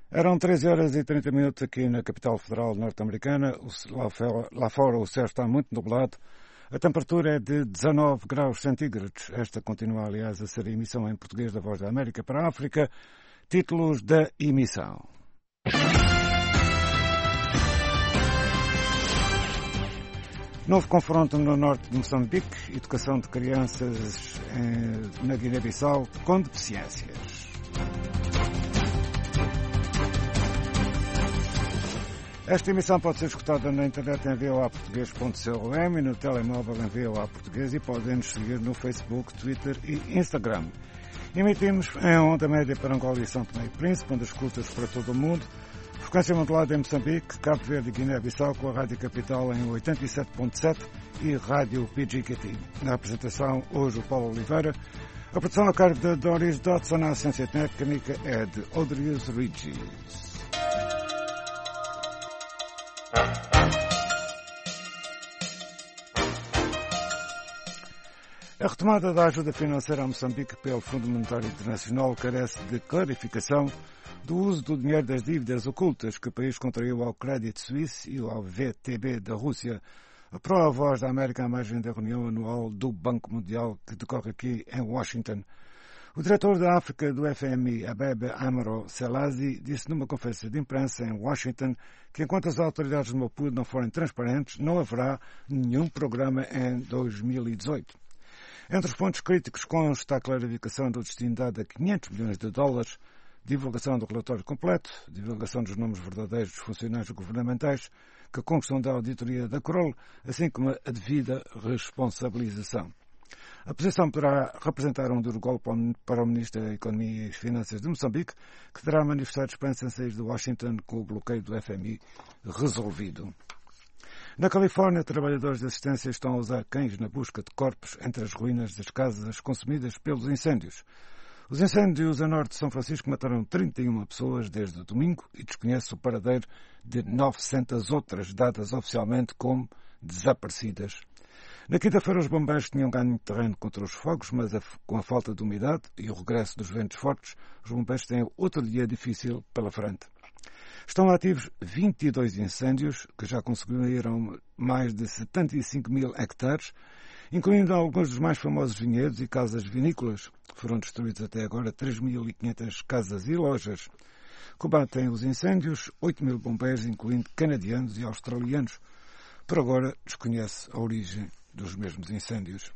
Eram 13 horas e 30 minutos aqui na capital federal norte-americana. Lá fora o céu está muito nublado. A temperatura é de 19 graus centígrados. Esta continua, aliás, a ser a emissão em português da Voz da América para a África. Títulos da emissão. Novo confronto no norte de Moçambique. Educação de crianças na Guiné-Bissau com deficiências. Esta emissão pode ser escutada na internet em voaportugues.com e no telemóvel em VOA Português e podem nos seguir no Facebook, Twitter e Instagram. Emitimos em onda média para Angola e São Tomé e Príncipe, onde escutas para todo o mundo. Frequência modulada em Moçambique, Cabo Verde e Guiné-Bissau com a Rádio Capital em 87.7 e Rádio PGKT. Na apresentação, hoje o Paulo Oliveira. A produção a cargo de Doris Dodson, a assistência técnica é de Odrius Regis. A retomada da ajuda financeira a Moçambique pelo Fundo Monetário Internacional carece de clarificação do uso do dinheiro das dívidas ocultas que o país contraiu ao Credit Suisse e ao VTB da Rússia. Apurou a Voz da América à margem da reunião anual do Banco Mundial que decorre aqui em Washington. O diretor da África do FMI, Abebe Amaro Selazi, disse numa conferência de imprensa em Washington que enquanto as autoridades de Maputo não forem transparentes, não haverá nenhum programa em 2018. Entre os pontos críticos consta a clarificação do destino dado a 500 milhões de dólares, divulgação do relatório completo, divulgação dos nomes verdadeiros dos funcionários governamentais que constam da auditoria da Kroll, assim como a devida responsabilização. A posição poderá representar um duro golpe para o Ministro da Economia e Finanças de Moçambique, que terá manifestado esperança em sair de Washington com o bloqueio do FMI resolvido. Na Califórnia, trabalhadores de assistência estão a usar cães na busca de corpos entre as ruínas das casas consumidas pelos incêndios. Os incêndios a norte de São Francisco mataram 31 pessoas desde domingo e desconhece o paradeiro de 900 outras dadas oficialmente como desaparecidas. Na quinta-feira, os bombeiros tinham ganho terreno contra os fogos, mas com a falta de umidade e o regresso dos ventos fortes, os bombeiros têm outro dia difícil pela frente. Estão ativos 22 incêndios, que já consumiram mais de 75 mil hectares, incluindo alguns dos mais famosos vinhedos e casas vinícolas. Foram destruídos até agora 3.500 casas e lojas. Combatem os incêndios 8 mil bombeiros, incluindo canadianos e australianos. Por agora, desconhece a origem dos mesmos incêndios.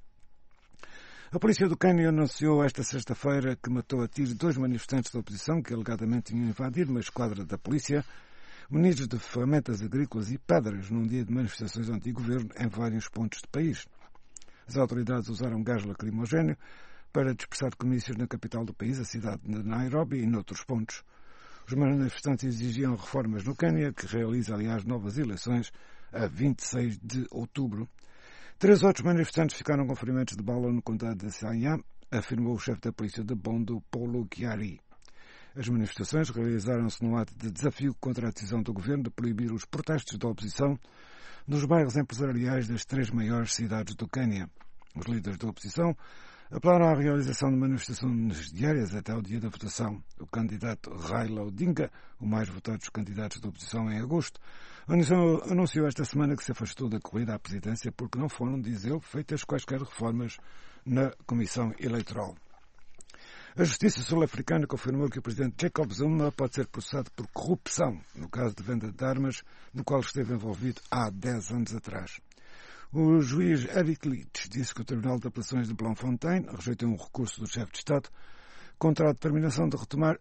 A polícia do Quênia anunciou esta sexta-feira que matou a tiros 2 manifestantes da oposição que alegadamente tinham invadido uma esquadra da polícia, munidos de ferramentas agrícolas e pedras num dia de manifestações anti-governo em vários pontos do país. As autoridades usaram gás lacrimogéneo para dispersar comícios na capital do país, a cidade de Nairobi, e noutros pontos. Os manifestantes exigiam reformas no Quênia, que realiza, aliás, novas eleições a 26 de outubro. 3 outros manifestantes ficaram com ferimentos de bala no condado de Siam, afirmou o chefe da polícia de Bondo, Paulo Chiari. As manifestações realizaram-se num ato de desafio contra a decisão do governo de proibir os protestos da oposição nos bairros empresariais das 3 maiores cidades do Quênia. Os líderes da oposição apelaram à realização de manifestações diárias até o dia da votação. O candidato Raila Odinga, o mais votado dos candidatos da oposição em agosto, anunciou esta semana que se afastou da corrida à presidência porque não foram, diz ele, feitas quaisquer reformas na Comissão Eleitoral. A Justiça Sul-Africana confirmou que o presidente Jacob Zuma pode ser processado por corrupção no caso de venda de armas, no qual esteve envolvido há 10 anos atrás. O juiz Eric Leach disse que o Tribunal de Apelações de Bloemfontein rejeitou um recurso do chefe de Estado contra a determinação de retomar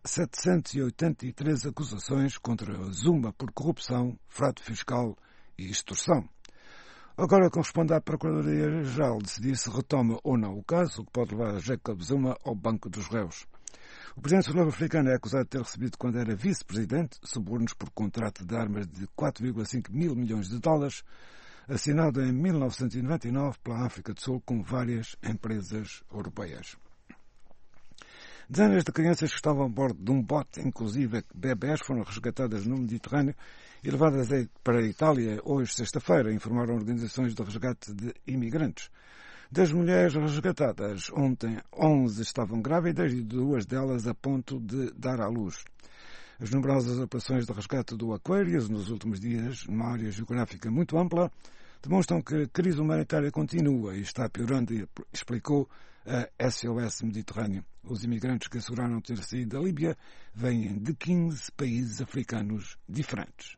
783 acusações contra Zuma por corrupção, fraude fiscal e extorsão. Agora corresponde à Procuradoria-Geral decidir se retoma ou não o caso, o que pode levar Jacob Zuma ao banco dos réus. O presidente sul-africano é acusado de ter recebido, quando era vice-presidente, subornos por contrato de armas de 4,5 mil milhões de dólares, assinado em 1999 pela África do Sul com várias empresas europeias. Dezenas de crianças que estavam a bordo de um bote, inclusive bebés, foram resgatadas no Mediterrâneo e levadas para a Itália hoje, sexta-feira, informaram organizações de resgate de imigrantes. Das mulheres resgatadas ontem, 11 estavam grávidas e 2 delas a ponto de dar à luz. As numerosas operações de resgate do Aquarius nos últimos dias, numa área geográfica muito ampla, demonstram que a crise humanitária continua e está piorando, explicou a SOS Mediterrâneo. Os imigrantes que asseguraram ter saído da Líbia vêm de 15 países africanos diferentes.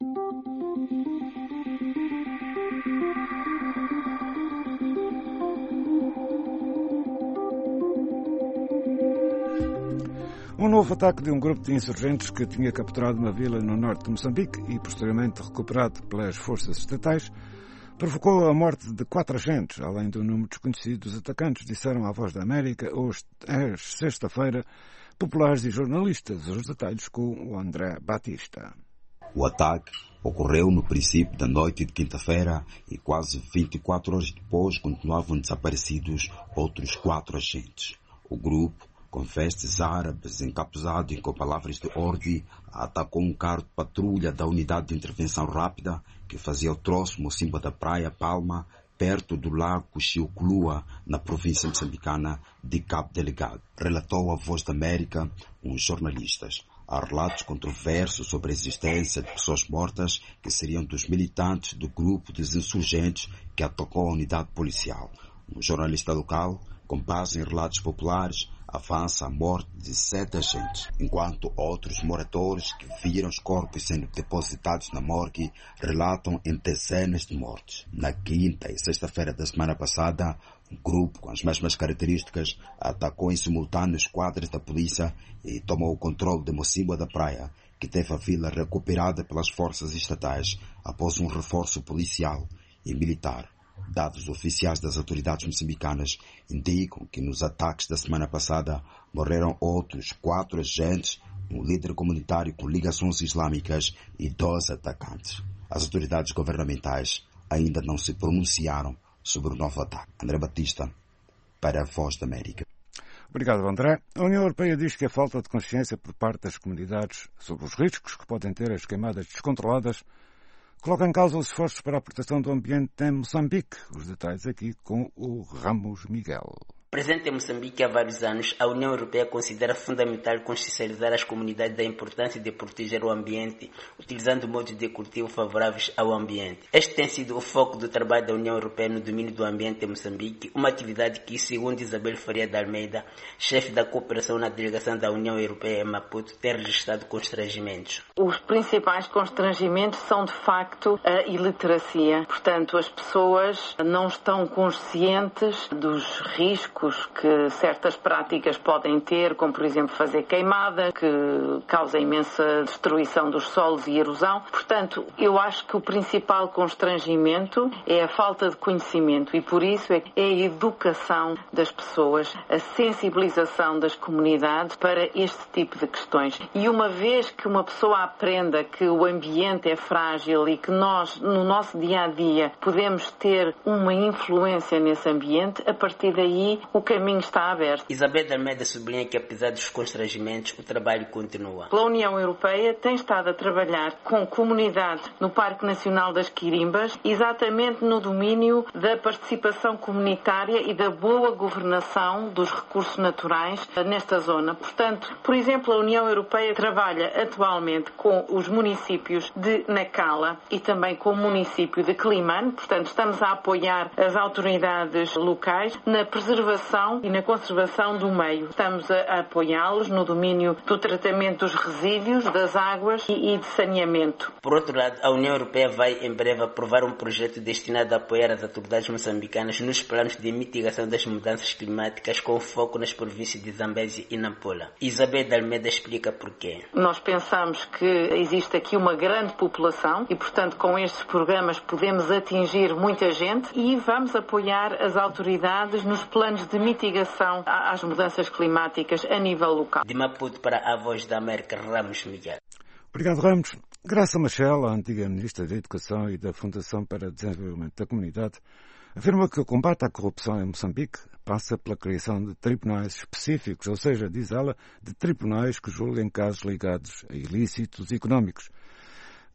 Um novo ataque de um grupo de insurgentes que tinha capturado uma vila no norte de Moçambique e posteriormente recuperado pelas forças estatais provocou a morte de 4 agentes, além do número desconhecido dos atacantes, disseram à Voz da América hoje, sexta-feira, populares e jornalistas. Os detalhes com o André Batista. O ataque ocorreu no princípio da noite de quinta-feira e quase 24 horas depois continuavam desaparecidos outros 4 agentes. O grupo, com vestes árabes, encapuzado e com palavras de ordem, atacou um carro de patrulha da Unidade de Intervenção Rápida que fazia o troço Mocimboa da Praia Palma, perto do lago Cuxiuculua, na província moçambicana de Cabo Delgado. Relatou a Voz da América uns jornalistas. Há relatos controversos sobre a existência de pessoas mortas que seriam dos militantes do grupo dos insurgentes que atacou a unidade policial. Um jornalista local, com base em relatos populares, avança a morte de 7 agentes, enquanto outros moradores que viram os corpos sendo depositados na morgue relatam em dezenas de mortes. Na quinta e sexta-feira da semana passada, um grupo com as mesmas características atacou em simultâneo os quadros da polícia e tomou o controle de Mocimboa da Praia, que teve a vila recuperada pelas forças estatais após um reforço policial e militar. Dados oficiais das autoridades moçambicanas indicam que nos ataques da semana passada morreram outros 4 agentes, um líder comunitário com ligações islâmicas e 2 atacantes. As autoridades governamentais ainda não se pronunciaram sobre o novo ataque. André Batista, para a Voz da América. Obrigado, André. A União Europeia diz que a falta de consciência por parte das comunidades sobre os riscos que podem ter as queimadas descontroladas coloca em causa os esforços para a proteção do ambiente em Moçambique. Os detalhes aqui com o Ramos Miguel. Presente em Moçambique há vários anos, a União Europeia considera fundamental consciencializar as comunidades da importância de proteger o ambiente, utilizando modos de cultivo favoráveis ao ambiente. Este tem sido o foco do trabalho da União Europeia no domínio do ambiente em Moçambique, uma atividade que, segundo Isabel Faria de Almeida, chefe da cooperação na delegação da União Europeia em Maputo, tem registrado constrangimentos. Os principais constrangimentos são, de facto, a iliteracia. Portanto, as pessoas não estão conscientes dos riscos que certas práticas podem ter, como por exemplo fazer queimada, que causa imensa destruição dos solos e erosão. Portanto, eu acho que o principal constrangimento é a falta de conhecimento e por isso é a educação das pessoas, a sensibilização das comunidades para este tipo de questões. E uma vez que uma pessoa aprenda que o ambiente é frágil e que nós, no nosso dia-a-dia, podemos ter uma influência nesse ambiente, a partir daí o caminho está aberto. Isabel de Almeida sublinha que, apesar dos constrangimentos, o trabalho continua. A União Europeia tem estado a trabalhar com comunidade no Parque Nacional das Quirimbas, exatamente no domínio da participação comunitária e da boa governação dos recursos naturais nesta zona. Portanto, por exemplo, a União Europeia trabalha atualmente com os municípios de Nacala e também com o município de Climane. Portanto, estamos a apoiar as autoridades locais na preservação e na conservação do meio. Estamos a apoiá-los no domínio do tratamento dos resíduos, das águas e de saneamento. Por outro lado, a União Europeia vai em breve aprovar um projeto destinado a apoiar as autoridades moçambicanas nos planos de mitigação das mudanças climáticas com foco nas províncias de Zambésia e Nampula. Isabel de Almeida explica porquê. Nós pensamos que existe aqui uma grande população e, portanto, com estes programas podemos atingir muita gente e vamos apoiar as autoridades nos planos de mitigação às mudanças climáticas a nível local. De Maputo para a Voz da América, Ramos Miguel. Obrigado, Ramos. Graça Machel, a antiga Ministra da Educação e da Fundação para o Desenvolvimento da Comunidade, afirma que o combate à corrupção em Moçambique passa pela criação de tribunais específicos, ou seja, diz ela, de tribunais que julguem casos ligados a ilícitos económicos.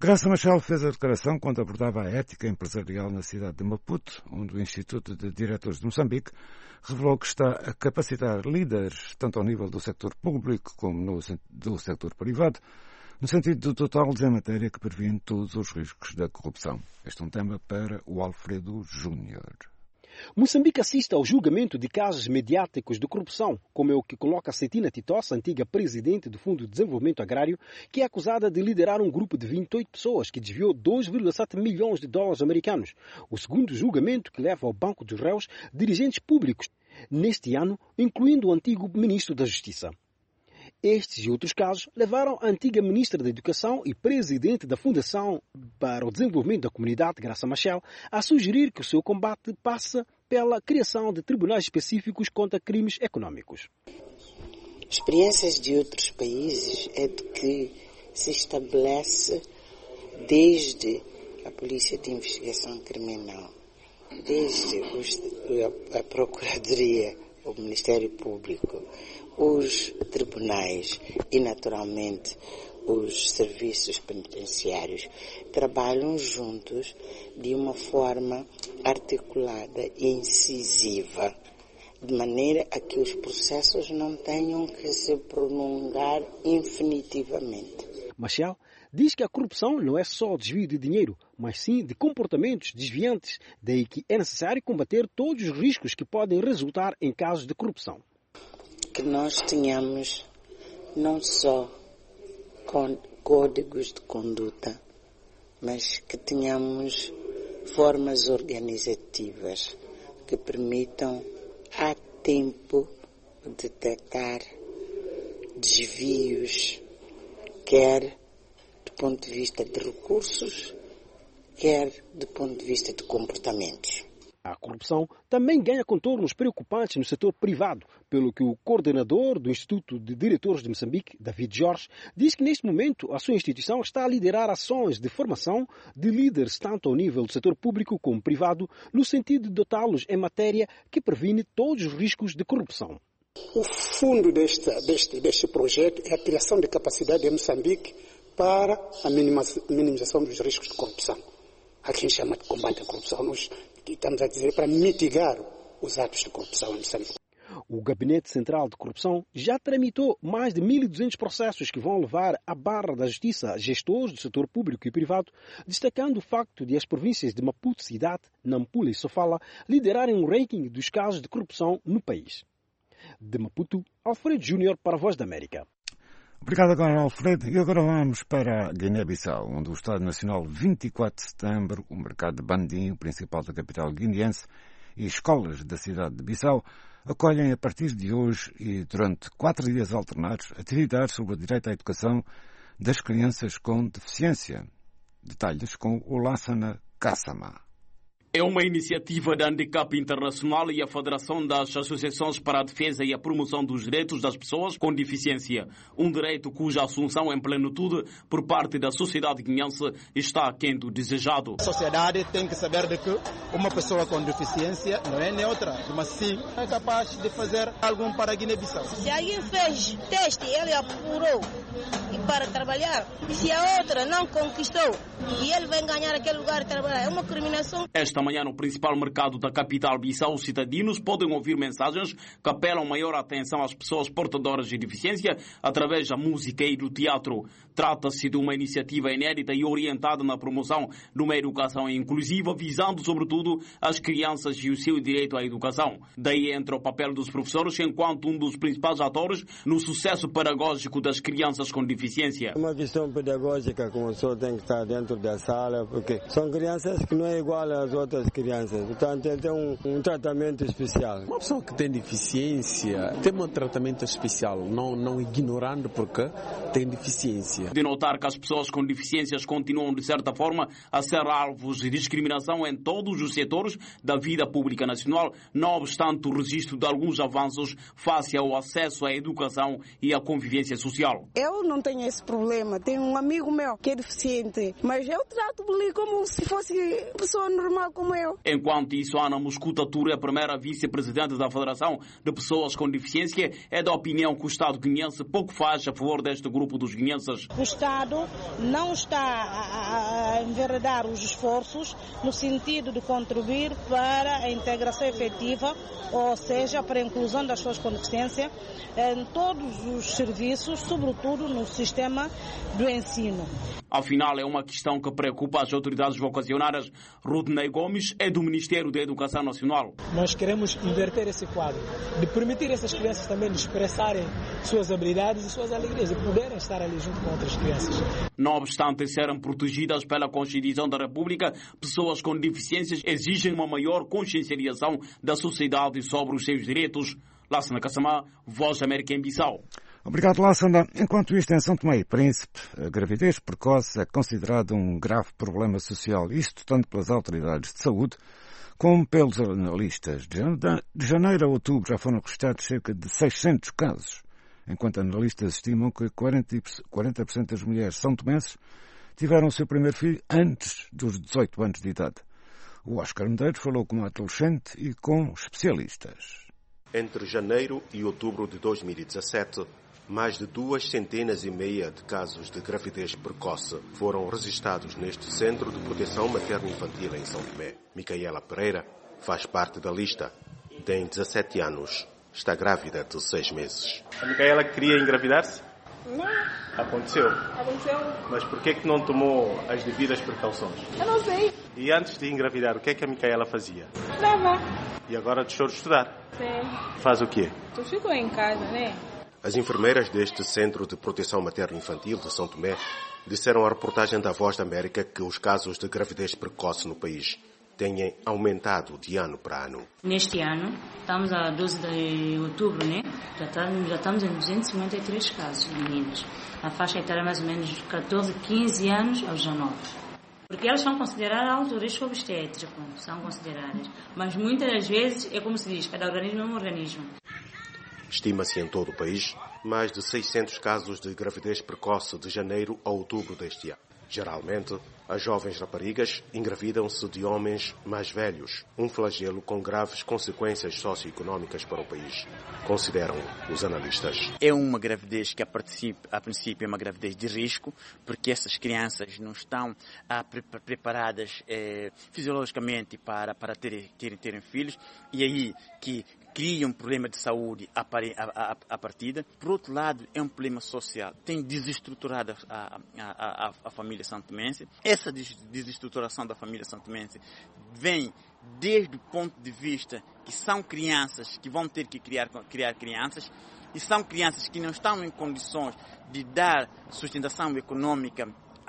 Graça Machel fez a declaração quando abordava a ética empresarial na cidade de Maputo, onde o Instituto de Diretores de Moçambique revelou que está a capacitar líderes, tanto ao nível do sector público como do sector privado, no sentido do total em matéria que previne todos os riscos da corrupção. Este é um tema para o Alfredo Júnior. Moçambique assiste ao julgamento de casos mediáticos de corrupção, como é o que coloca Cetina Titossa, antiga presidente do Fundo de Desenvolvimento Agrário, que é acusada de liderar um grupo de 28 pessoas que desviou 2,7 milhões de dólares americanos. O segundo julgamento que leva ao banco dos réus dirigentes públicos, neste ano, incluindo o antigo ministro da Justiça. Estes e outros casos levaram a antiga ministra da Educação e presidente da Fundação para o Desenvolvimento da Comunidade, Graça Machel, a sugerir que o seu combate passa pela criação de tribunais específicos contra crimes econômicos. Experiências de outros países é de que se estabelece desde a Polícia de Investigação Criminal, desde a Procuradoria, o Ministério Público, os tribunais e, naturalmente, os serviços penitenciários trabalham juntos de uma forma articulada e incisiva, de maneira a que os processos não tenham que se prolongar infinitivamente. Machel diz que a corrupção não é só desvio de dinheiro, mas sim de comportamentos desviantes, daí que é necessário combater todos os riscos que podem resultar em casos de corrupção. Que nós tenhamos não só códigos de conduta, mas que tenhamos formas organizativas que permitam a tempo detectar desvios, quer do ponto de vista de recursos, quer do ponto de vista de comportamentos. A corrupção também ganha contornos preocupantes no setor privado, pelo que o coordenador do Instituto de Diretores de Moçambique, David Jorge, diz que neste momento a sua instituição está a liderar ações de formação de líderes tanto ao nível do setor público como privado, no sentido de dotá-los em matéria que previne todos os riscos de corrupção. O fundo deste projeto é a criação de capacidade em Moçambique para a minimização dos riscos de corrupção. Há quem chama de combate à corrupção, nós estamos a dizer para mitigar os atos de corrupção em Moçambique. O Gabinete Central de Corrupção já tramitou mais de 1.200 processos que vão levar à barra da justiça gestores do setor público e privado, destacando o facto de as províncias de Maputo, Cidade, Nampula e Sofala liderarem um ranking dos casos de corrupção no país. De Maputo, Alfredo Júnior para a Voz da América. Obrigado agora, Alfredo. E agora vamos para a Guiné-Bissau, onde o Estado Nacional 24 de Setembro, o mercado de Bandim, o principal da capital guineense, e escolas da cidade de Bissau acolhem a partir de hoje e durante 4 dias alternados atividades sobre o direito à educação das crianças com deficiência. Detalhes com o Lassana Kassama. É uma iniciativa da Handicap Internacional e a Federação das Associações para a Defesa e a Promoção dos Direitos das Pessoas com Deficiência. Um direito cuja assunção em plenitude por parte da sociedade guineense está aquém do desejado. A sociedade tem que saber de que uma pessoa com deficiência não é neutra, mas sim é capaz de fazer algo para a Guiné-Bissau. Se alguém fez teste, ele apurou para trabalhar. Se a outra não conquistou e ele vai ganhar aquele lugar de trabalhar, é uma discriminação. Esta manhã, no principal mercado da capital Bissau, os cidadãos podem ouvir mensagens que apelam maior atenção às pessoas portadoras de deficiência através da música e do teatro. Trata-se de uma iniciativa inédita e orientada na promoção de uma educação inclusiva, visando, sobretudo, as crianças e o seu direito à educação. Daí entra o papel dos professores enquanto um dos principais atores no sucesso pedagógico das crianças com deficiência. Uma visão pedagógica, como o senhor tem que estar dentro da sala, porque são crianças que não é igual às outras crianças, portanto ele tem um tratamento especial. Uma pessoa que tem deficiência tem um tratamento especial, não ignorando porque tem deficiência. De notar que as pessoas com deficiências continuam, de certa forma, a ser alvos de discriminação em todos os setores da vida pública nacional, não obstante o registro de alguns avanços face ao acesso à educação e à convivência social. Eu não tenho esse problema, tenho um amigo meu que é deficiente, mas eu trato-lhe como se fosse pessoa normal como eu. Enquanto isso, Ana Moscuta Tour, a primeira vice-presidente da Federação de Pessoas com Deficiência, é da opinião que o Estado guineense pouco faz a favor deste grupo. grupo dos guineenses. O Estado não está a enveredar os esforços no sentido de contribuir para a integração efetiva, ou seja, para a inclusão das pessoas com deficiência em todos os serviços, sobretudo no sistema do ensino. Afinal, é uma questão que preocupa as autoridades vocacionárias. Rudney Gomes é do Ministério da Educação Nacional. Nós queremos inverter esse quadro, de permitir essas crianças também de expressarem suas habilidades e suas alegrias e poderem estar ali junto com outras crianças. Não obstante serem protegidas pela Constituição da República, pessoas com deficiências exigem uma maior consciencialização da sociedade sobre os seus direitos. Lassana Kassamá, Voz da América em Bissau. Obrigado, Lassana. Enquanto isto, em São Tomé e Príncipe, a gravidez precoce é considerada um grave problema social, isto tanto pelas autoridades de saúde como pelos analistas. De janeiro a outubro já foram registrados cerca de 600 casos, enquanto analistas estimam que 40% das mulheres são-tomenses tiveram o seu primeiro filho antes dos 18 anos de idade. O Oscar Medeiros falou com um adolescente e com especialistas. Entre janeiro e outubro de 2017, mais de 250 de casos de gravidez precoce foram registrados neste Centro de Proteção Materno-Infantil em São Tomé. Micaela Pereira faz parte da lista. Tem 17 anos. Está grávida de 6 meses. A Micaela queria engravidar-se? Não. Aconteceu? Aconteceu. Mas por que não tomou as devidas precauções? Eu não sei. E antes de engravidar, o que é que a Micaela fazia? Estudava. E agora deixou de estudar? Sim. Faz o quê? Tu ficou em casa, né? As enfermeiras deste Centro de Proteção Materno-Infantil de São Tomé disseram à reportagem da Voz da América que os casos de gravidez precoce no país têm aumentado de ano para ano. Neste ano, estamos a 12 de outubro, né? Já estamos em 253 casos de meninas. A faixa etária é mais ou menos de 14, 15 anos aos 19. Porque elas são consideradas alto risco obstétrico, são consideradas. Mas muitas das vezes, é como se diz, cada organismo é um organismo. Estima-se em todo o país mais de 600 casos de gravidez precoce de janeiro a outubro deste ano. Geralmente, as jovens raparigas engravidam-se de homens mais velhos, um flagelo com graves consequências socioeconómicas para o país, consideram os analistas. É uma gravidez que, a princípio, é uma gravidez de risco, porque essas crianças não estão preparadas fisiologicamente para terem filhos, e aí que cria um problema de saúde a partida. Por outro lado, é um problema social. Tem desestruturado a família santomense. Essa desestruturação da família santomense vem desde o ponto de vista que são crianças que vão ter que criar crianças, e são crianças que não estão em condições de dar sustentação econômica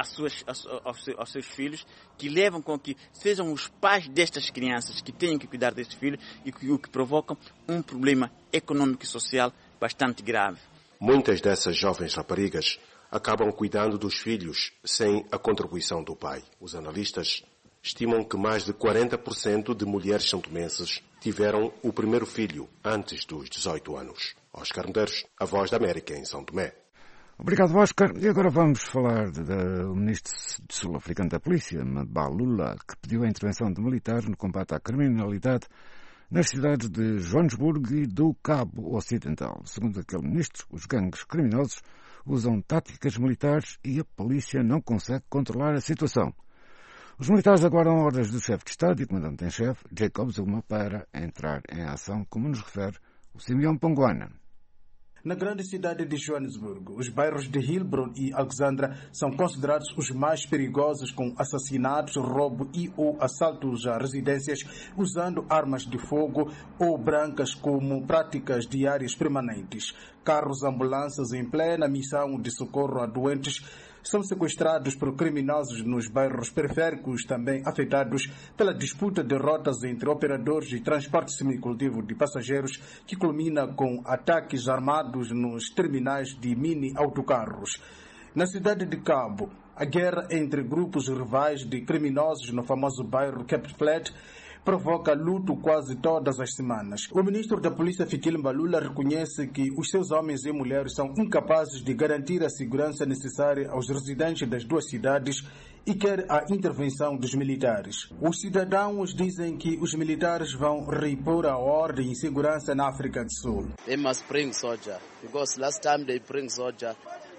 aos seus filhos, que levam com que sejam os pais destas crianças que tenham que cuidar destes filhos, e o que provoca um problema econômico e social bastante grave. Muitas dessas jovens raparigas acabam cuidando dos filhos sem a contribuição do pai. Os analistas estimam que mais de 40% de mulheres santomenses tiveram o primeiro filho antes dos 18 anos. Oscar Medeiros, a Voz da América em São Tomé. Obrigado, Oscar. E agora vamos falar do ministro sul-africano da Polícia, Mabalula, que pediu a intervenção de militares no combate à criminalidade nas cidades de Joanesburgo e do Cabo Ocidental. Segundo aquele ministro, os gangues criminosos usam táticas militares e a polícia não consegue controlar a situação. Os militares aguardam ordens do chefe de Estado e comandante em chefe, Jacob Zuma, para entrar em ação, como nos refere o Simeão Pongoana. Na grande cidade de Joanesburgo, os bairros de Hillbrow e Alexandra são considerados os mais perigosos, com assassinatos, roubo e ou assaltos a residências usando armas de fogo ou brancas como práticas diárias permanentes. Carros ambulâncias em plena missão de socorro a doentes são sequestrados por criminosos nos bairros periféricos, também afetados pela disputa de rotas entre operadores de transporte semicoletivo de passageiros, que culmina com ataques armados nos terminais de mini-autocarros. Na cidade de Cabo, a guerra entre grupos rivais de criminosos no famoso bairro Cape Flat provoca luto quase todas as semanas. O ministro da Polícia, Fikile Mbalula, reconhece que os seus homens e mulheres são incapazes de garantir a segurança necessária aos residentes das duas cidades e quer a intervenção dos militares. Os cidadãos dizem que os militares vão repor a ordem e segurança na África do Sul. They must bring soldier, because last time they bring soldier,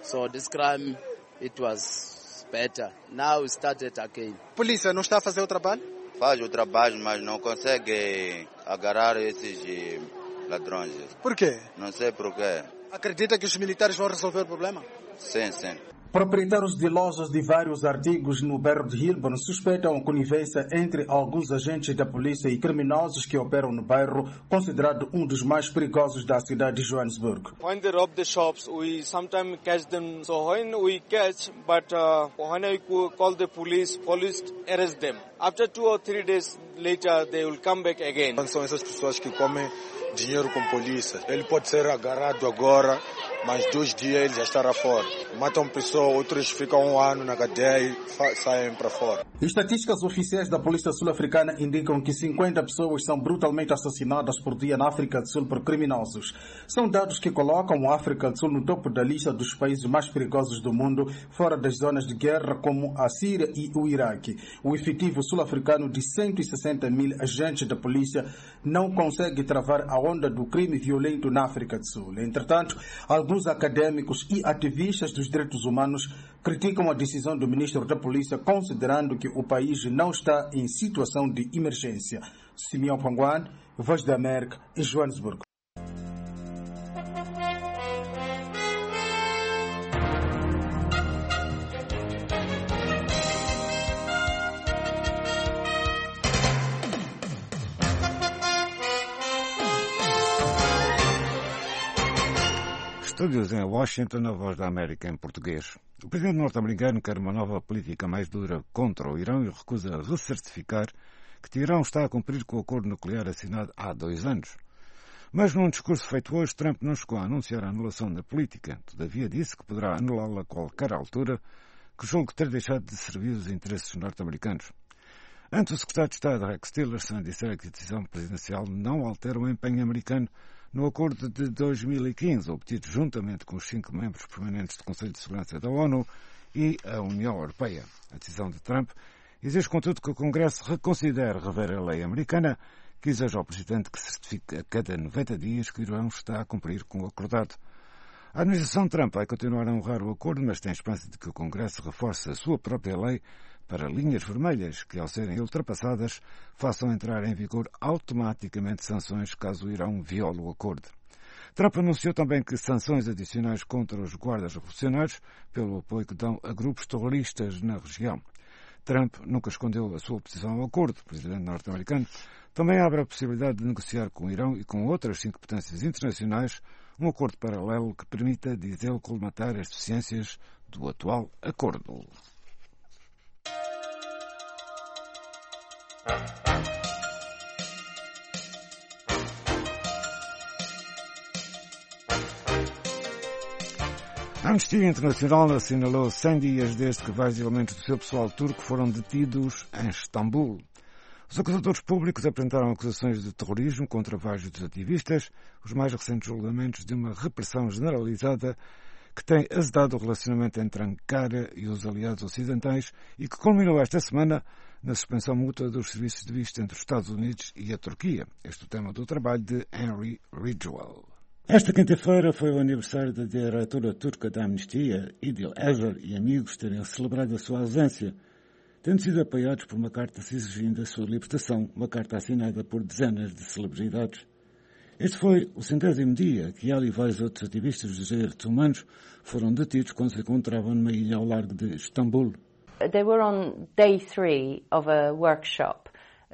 So this crime, it was better. Now it started again. Polícia não está a fazer o trabalho? Faz o trabalho, mas não consegue agarrar esses ladrões. Por quê? Não sei por quê. Acredita que os militares vão resolver o problema? Sim, sim. Proprietários de lojas de vários artigos no bairro de Hilbron suspeitam conivência entre alguns agentes da polícia e criminosos que operam no bairro, considerado um dos mais perigosos da cidade de Johannesburg. When they rob the shops, we sometimes catch them. So when we catch, but when I call the police arrest them. After 2 or 3 days later, they will come back again. São essas pessoas que comem dinheiro com polícia. Ele pode ser agarrado agora, mas 2 dias ele já estará fora. Matam pessoas, outros ficam 1 ano na cadeia e saem para fora. Estatísticas oficiais da Polícia Sul-Africana indicam que 50 pessoas são brutalmente assassinadas por dia na África do Sul por criminosos. São dados que colocam a África do Sul no topo da lista dos países mais perigosos do mundo, fora das zonas de guerra como a Síria e o Iraque. O efetivo sul-africano de 160 mil agentes da polícia não consegue travar a onda do crime violento na África do Sul. Entretanto, alguns acadêmicos e ativistas dos direitos humanos criticam a decisão do ministro da Polícia, considerando que o país não está em situação de emergência. Simeão Panguan, Voz da América, em Johannesburg. Estúdios em Washington, a Voz da América em português. O presidente norte-americano quer uma nova política mais dura contra o Irão e recusa recertificar que Teherão está a cumprir com o acordo nuclear assinado há 2 anos. Mas num discurso feito hoje, Trump não chegou a anunciar a anulação da política. Todavia disse que poderá anulá-la a qualquer altura, que julga ter deixado de servir os interesses norte-americanos. Antes, o secretário de Estado, Rex Tillerson, dissera que a decisão presidencial não altera o empenho americano no acordo de 2015, obtido juntamente com os 5 membros permanentes do Conselho de Segurança da ONU e a União Europeia. A decisão de Trump exige, contudo, que o Congresso reconsidere rever a lei americana, que exige ao Presidente que certifique a cada 90 dias que o Irão está a cumprir com o acordado. A administração Trump vai continuar a honrar o acordo, mas tem esperança de que o Congresso reforce a sua própria lei para linhas vermelhas que, ao serem ultrapassadas, façam entrar em vigor automaticamente sanções caso o Irão viole o acordo. Trump anunciou também que sanções adicionais contra os guardas revolucionários pelo apoio que dão a grupos terroristas na região. Trump nunca escondeu a sua oposição ao acordo. O presidente norte-americano também abre a possibilidade de negociar com o Irão e com outras 5 potências internacionais um acordo paralelo que permita, diz ele, colmatar as deficiências do atual acordo. A Anistia Internacional assinalou 100 dias desde que vários elementos do seu pessoal turco foram detidos em Istambul. Os acusadores públicos apresentaram acusações de terrorismo contra vários dos ativistas, os mais recentes julgamentos de uma repressão generalizada que tem azedado o relacionamento entre Ankara e os aliados ocidentais e que culminou esta semana na suspensão mútua dos serviços de visto entre os Estados Unidos e a Turquia. Este é o tema do trabalho de Henry Ridgwell. Esta quinta-feira foi o aniversário da diretora turca da Amnistia, Idil Ezer, e amigos terem celebrado a sua ausência, tendo sido apoiados por uma carta se exigindo a sua libertação, uma carta assinada por dezenas de celebridades. Este foi o 100º dia que ela e vários outros ativistas dos direitos humanos foram detidos quando se encontravam numa ilha ao largo de Istambul. They were on day 3 of a workshop.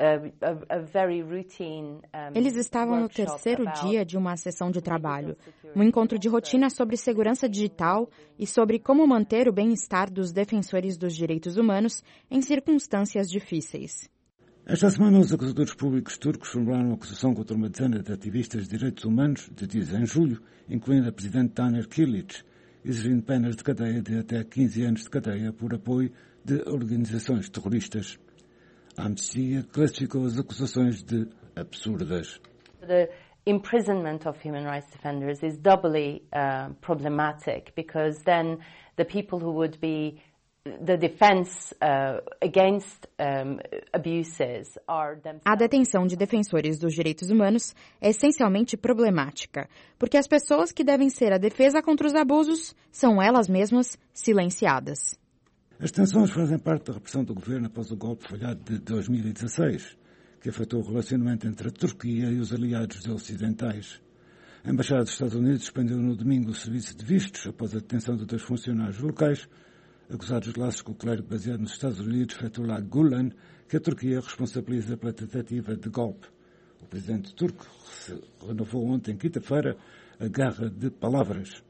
Eles estavam no 3º dia de uma sessão de trabalho, um encontro de rotina sobre segurança digital e sobre como manter o bem-estar dos defensores dos direitos humanos em circunstâncias difíceis. Esta semana, os acusadores públicos turcos formularam uma acusação contra uma dezena de ativistas de direitos humanos detidos em julho, incluindo a presidente Taner Kilic, exigindo penas de cadeia de até 15 anos de cadeia por apoio de organizações terroristas. A Amnistia classificou as acusações de absurdas. The imprisonment of human rights defenders is doubly problematic because then the people who would be A detenção de defensores dos direitos humanos é essencialmente problemática, porque as pessoas que devem ser a defesa contra os abusos são elas mesmas silenciadas. As tensões fazem parte da repressão do governo após o golpe falhado de 2016, que afetou o relacionamento entre a Turquia e os aliados ocidentais. A Embaixada dos Estados Unidos suspendeu no domingo o serviço de vistos após a detenção de 2 funcionários locais, acusados de laços com o clérigo baseado nos Estados Unidos, Fethullah Gulen, que a Turquia responsabiliza pela tentativa de golpe. O presidente turco renovou ontem, quinta-feira, a guerra de palavras.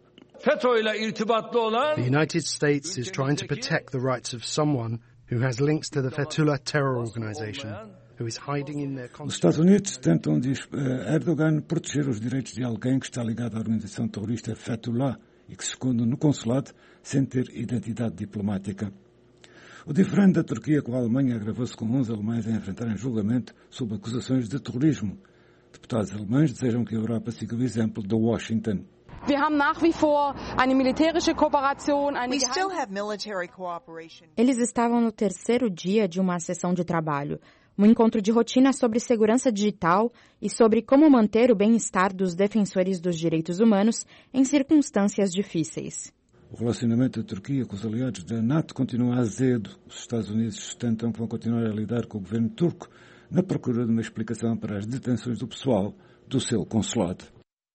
The United States is trying to protect the rights of someone who has links to the Fethullah terror organization, who is hiding in their Os Estados Unidos tentam, diz Erdogan, proteger os direitos de alguém que está ligado à organização terrorista Fethullah e que se esconde no consulado sem ter identidade diplomática. O diferendo da Turquia com a Alemanha agravou-se com 11 alemães a enfrentarem julgamento sob acusações de terrorismo. Deputados alemães desejam que a Europa siga o exemplo de Washington. Eles estavam no 3º dia de uma sessão de trabalho, um encontro de rotina sobre segurança digital e sobre como manter o bem-estar dos defensores dos direitos humanos em circunstâncias difíceis. O relacionamento da Turquia com os aliados da NATO continua azedo. Os Estados Unidos sustentam que vão continuar a lidar com o governo turco na procura de uma explicação para as detenções do pessoal do seu consulado.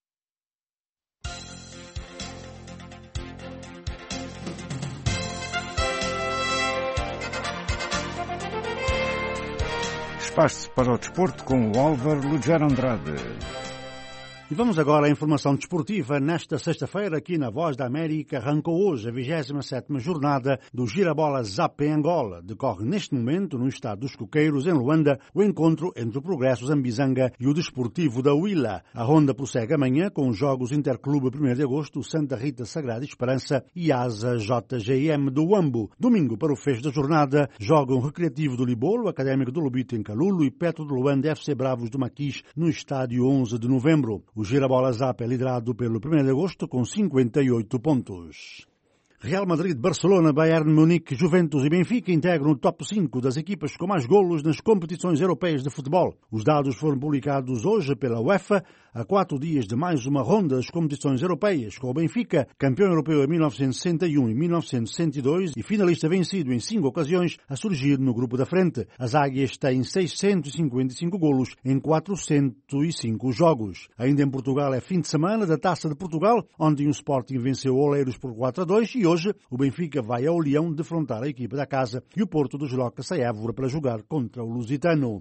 Espaço para o desporto com o Álvaro Lugero Andrade. E vamos agora à informação desportiva. Nesta sexta-feira, aqui na Voz da América, arrancou hoje a 27ª jornada do Girabola Zap em Angola. Decorre neste momento, no estado dos Coqueiros, em Luanda, o encontro entre o Progresso Zambizanga e o Desportivo da Huila. A ronda prossegue amanhã com os jogos Interclube 1º de agosto, Santa Rita Sagrada Esperança e Asa JGM do Uambo. Domingo, para o fecho da jornada, jogam Recreativo do Libolo, Académico do Lobito em Calulo e Petro de Luanda FC Bravos do Maquis no estádio 11 de novembro. O Girabola Zap é liderado pelo 1º de agosto com 58 pontos. Real Madrid, Barcelona, Bayern Munique, Juventus e Benfica integram o top 5 das equipas com mais golos nas competições europeias de futebol. Os dados foram publicados hoje pela UEFA, a 4 dias de mais uma ronda das competições europeias, com o Benfica, campeão europeu em 1961 e 1962 e finalista vencido em 5 ocasiões, a surgir no grupo da frente. As Águias têm 655 golos em 405 jogos. Ainda em Portugal é fim de semana da Taça de Portugal, onde o Sporting venceu o Oleiros por 4-2 e hoje o Benfica vai ao Leão defrontar a equipa da casa e o Porto desloca-se a Évora para jogar contra o Lusitano.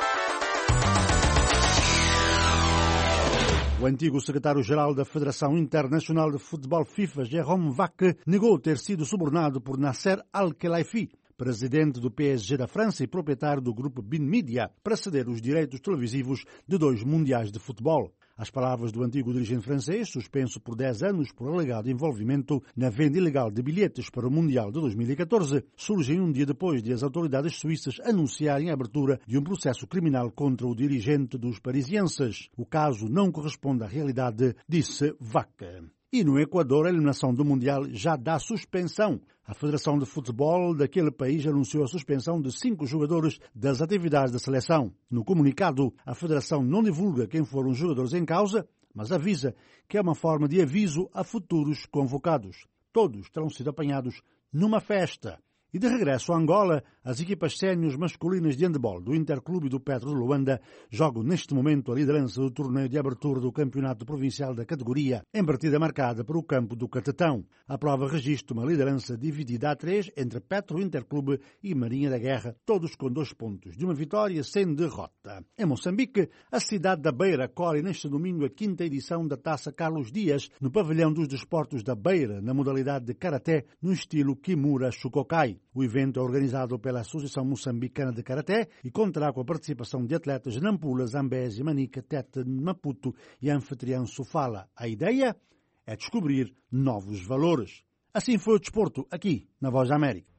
O antigo secretário-geral da Federação Internacional de Futebol FIFA, Jérôme Vaque, negou ter sido subornado por Nasser Al-Khelaifi, presidente do PSG da França e proprietário do grupo Bin Media, para ceder os direitos televisivos de 2 mundiais de futebol. As palavras do antigo dirigente francês, suspenso por 10 anos por alegado envolvimento na venda ilegal de bilhetes para o Mundial de 2014, surgem um dia depois de as autoridades suíças anunciarem a abertura de um processo criminal contra o dirigente dos parisienses. O caso não corresponde à realidade, disse Vaque. E no Equador, a eliminação do Mundial já dá suspensão. A Federação de Futebol daquele país anunciou a suspensão de 5 jogadores das atividades da seleção. No comunicado, a Federação não divulga quem foram os jogadores em causa, mas avisa que é uma forma de aviso a futuros convocados. Todos terão sido apanhados numa festa. E de regresso a Angola, as equipas séniores masculinas de handebol do Interclube e do Petro de Luanda jogam neste momento a liderança do torneio de abertura do Campeonato Provincial da categoria, em partida marcada para o campo do Catetão. A prova registra uma liderança dividida a 3 entre Petro, Interclube e Marinha da Guerra, todos com 2 pontos, de uma vitória sem derrota. Em Moçambique, a cidade da Beira acolhe neste domingo a 5ª edição da Taça Carlos Dias, no pavilhão dos desportos da Beira, na modalidade de karaté, no estilo Kimura Shukokai. O evento é organizado pela Associação Moçambicana de Karaté e contará com a participação de atletas de Nampula, Zambésia, Manica, Tete, Maputo e anfitrião Sofala. A ideia é descobrir novos valores. Assim foi o desporto aqui na Voz da América.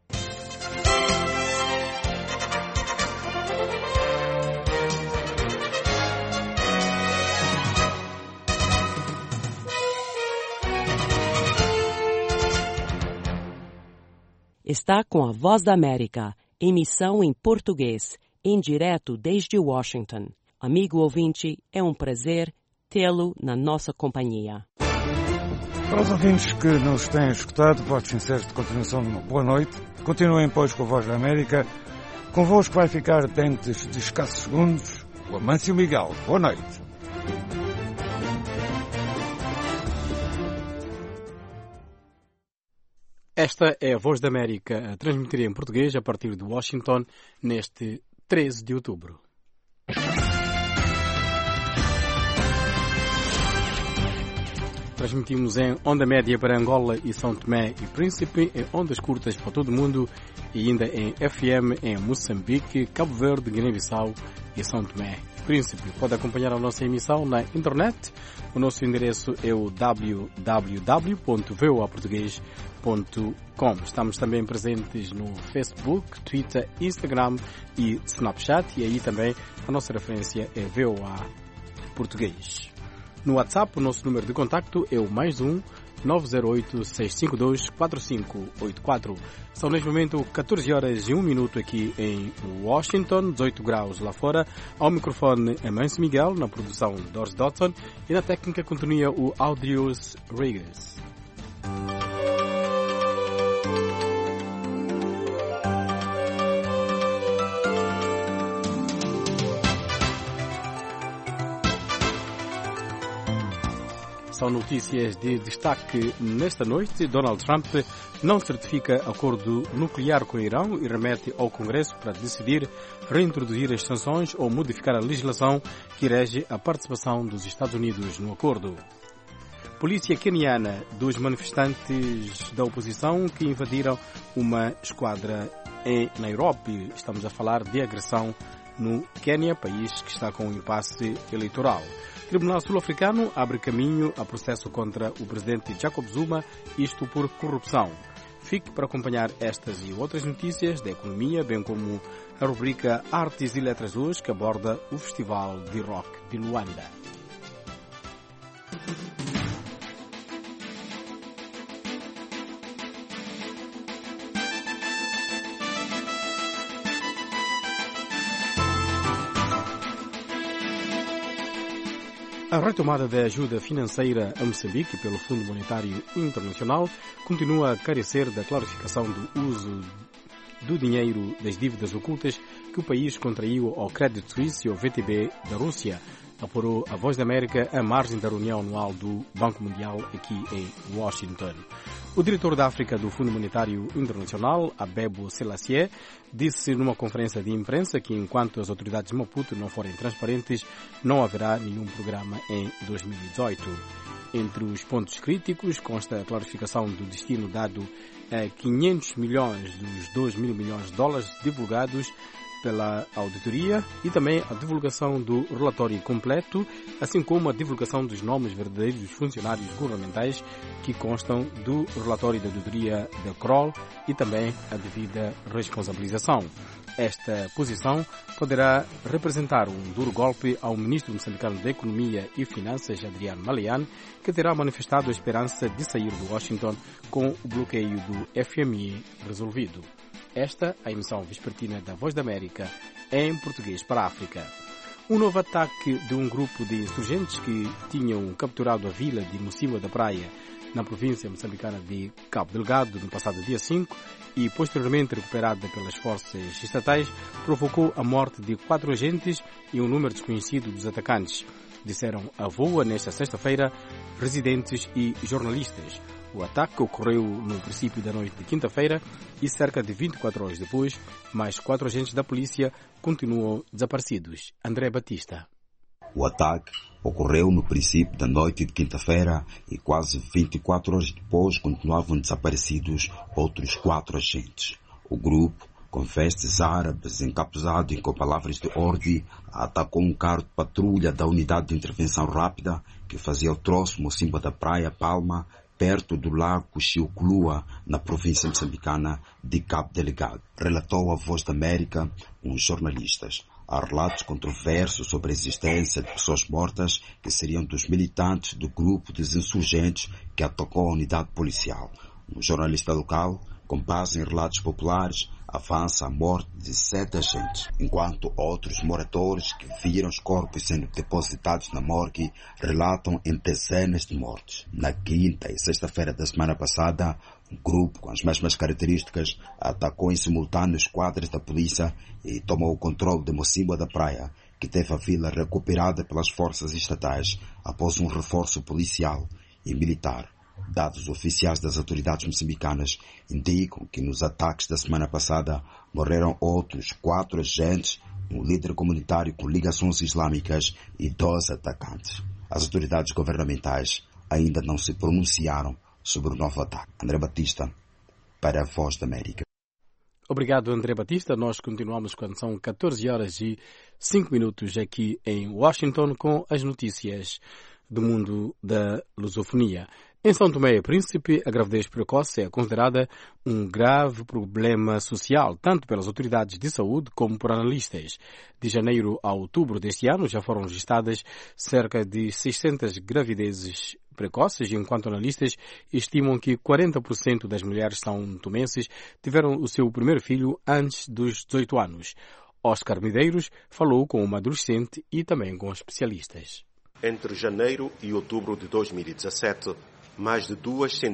está com a Voz da América, emissão em português, em direto desde Washington. Amigo ouvinte, é um prazer tê-lo na nossa companhia. Para os ouvintes que nos têm escutado, votos sinceros de continuação de uma boa noite. Continuem, pois, com a Voz da América. Convosco vai ficar dentro de escassos segundos o Amâncio Miguel. Boa noite. Esta é a Voz da América, a transmitir em português a partir de Washington, neste 13 de outubro. Transmitimos em onda média para Angola e São Tomé e Príncipe, em ondas curtas para todo o mundo e ainda em FM em Moçambique, Cabo Verde, Guiné-Bissau e São Tomé e Príncipe. Pode acompanhar a nossa emissão na internet. O nosso endereço é o www.voaportugues.com. Estamos também presentes no Facebook, Twitter, Instagram e Snapchat, e aí também a nossa referência é VOA Português. No WhatsApp, o nosso número de contacto é o +1 908 652 4584. São neste momento 14 horas e 1 minuto aqui em Washington, 18 graus lá fora. Ao microfone é Amâncio Miguel, na produção Doris Dodson e na técnica continua o Audios Regas. São notícias de destaque nesta noite. Donald Trump não certifica acordo nuclear com o Irão e remete ao Congresso para decidir reintroduzir as sanções ou modificar a legislação que rege a participação dos Estados Unidos no acordo. Polícia queniana dos manifestantes da oposição que invadiram uma esquadra em Nairobi. Estamos a falar de agressão no Quênia, país que está com um impasse eleitoral. O Tribunal Sul-Africano abre caminho a processo contra o presidente Jacob Zuma, isto por corrupção. Fique para acompanhar estas e outras notícias da economia, bem como a rubrica Artes e Letras hoje, que aborda o Festival de Rock de Luanda. A retomada da ajuda financeira a Moçambique pelo Fundo Monetário Internacional continua a carecer da clarificação do uso do dinheiro das dívidas ocultas que o país contraiu ao Credit Suisse e ao VTB da Rússia, apurou a Voz da América à margem da reunião anual do Banco Mundial aqui em Washington. O diretor da África do Fundo Monetário Internacional, Abebo Selassie, disse numa conferência de imprensa que enquanto as autoridades de Maputo não forem transparentes, não haverá nenhum programa em 2018. Entre os pontos críticos consta a clarificação do destino dado a 500 milhões dos 2 mil milhões de dólares divulgados pela auditoria e também a divulgação do relatório completo, assim como a divulgação dos nomes verdadeiros dos funcionários governamentais que constam do relatório da auditoria da Kroll e também a devida responsabilização. Esta posição poderá representar um duro golpe ao ministro moçambicano da Economia e Finanças, Adriano Malean, que terá manifestado a esperança de sair de Washington com o bloqueio do FMI resolvido. Esta é a emissão vespertina da Voz da América em português para a África. Um novo ataque de um grupo de insurgentes que tinham capturado a vila de Mocímboa da Praia, na província moçambicana de Cabo Delgado, no passado dia 5, e posteriormente recuperada pelas forças estatais, provocou a morte de 4 agentes e um número desconhecido dos atacantes, disseram à VOA nesta sexta-feira residentes e jornalistas. O ataque ocorreu no princípio da noite de quinta-feira e cerca de 24 horas depois, mais 4 agentes da polícia continuam desaparecidos. André Batista. O ataque ocorreu no princípio da noite de quinta-feira e quase 24 horas depois continuavam desaparecidos outros 4 agentes. O grupo, com vestes árabes encapuzado e com palavras de ordem, atacou um carro de patrulha da Unidade de Intervenção Rápida que fazia o troço Mocímboa da Praia Palma, perto do lago Chiuculua, na província moçambicana de Cabo Delgado. Relatou a Voz da América um jornalistas. Há relatos controversos sobre a existência de pessoas mortas que seriam dos militantes do grupo dos insurgentes que atacou a unidade policial. Um jornalista local Com base em relatos populares, avança a morte de 7 agentes, enquanto outros moradores que viram os corpos sendo depositados na morgue relatam em dezenas de mortes. Na quinta e sexta-feira da semana passada, um grupo com as mesmas características atacou em simultâneo os quadros da polícia e tomou o controle de Mocimboa da Praia, que teve a vila recuperada pelas forças estatais após um reforço policial e militar. Dados oficiais das autoridades moçambicanas indicam que nos ataques da semana passada morreram outros 4 agentes, um líder comunitário com ligações islâmicas e 12 atacantes. As autoridades governamentais ainda não se pronunciaram sobre o novo ataque. André Batista, para a Voz da América. Obrigado, André Batista. Nós continuamos quando são 14h05 aqui em Washington com as notícias do mundo da lusofonia. Em São Tomé e Príncipe, a gravidez precoce é considerada um grave problema social, tanto pelas autoridades de saúde como por analistas. De janeiro a outubro deste ano já foram registradas cerca de 600 gravidezes precoces, enquanto analistas estimam que 40% das mulheres são-tomenses tiveram o seu primeiro filho antes dos 18 anos. Oscar Medeiros falou com uma adolescente e também com especialistas. Entre janeiro e outubro de 2017, mais de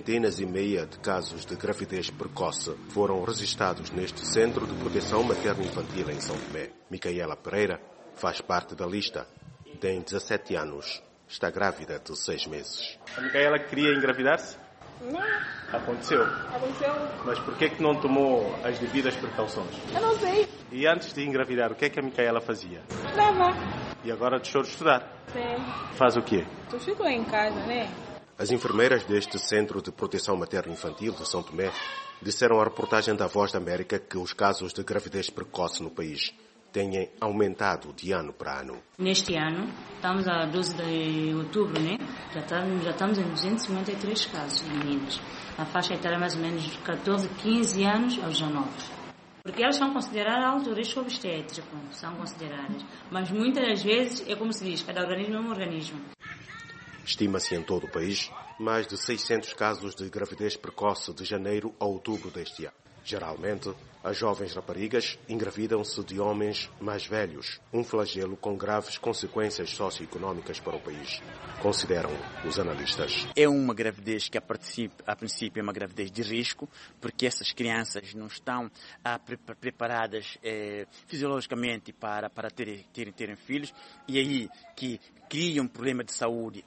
250 de casos de gravidez precoce foram registrados neste Centro de Proteção Materno-Infantil em São Tomé. Micaela Pereira faz parte da lista. Tem 17 anos. Está grávida de 6 meses. A Micaela queria engravidar-se? Não. Aconteceu? Aconteceu. Mas por que não tomou as devidas precauções? Eu não sei. E antes de engravidar, o que é que a Micaela fazia? Estudava. E agora deixou de estudar? Sim. Faz o quê? Tu ficou em casa, né? As enfermeiras deste Centro de Proteção Materno-Infantil de São Tomé disseram à reportagem da Voz da América que os casos de gravidez precoce no país têm aumentado de ano para ano. Neste ano, estamos a 12 de outubro, né? Já estamos em 253 casos de meninas. A faixa etária é mais ou menos de 14, 15 anos aos 19. Porque elas são consideradas alto risco obstétrico, são consideradas. Mas muitas das vezes, é como se diz, cada organismo é um organismo. Estima-se em todo o país mais de 600 casos de gravidez precoce de janeiro a outubro deste ano. Geralmente, as jovens raparigas engravidam-se de homens mais velhos, um flagelo com graves consequências socioeconómicas para o país, consideram os analistas. É uma gravidez que, a princípio, é uma gravidez de risco, porque essas crianças não estão preparadas fisiologicamente para terem filhos, e aí que cria um problema de saúde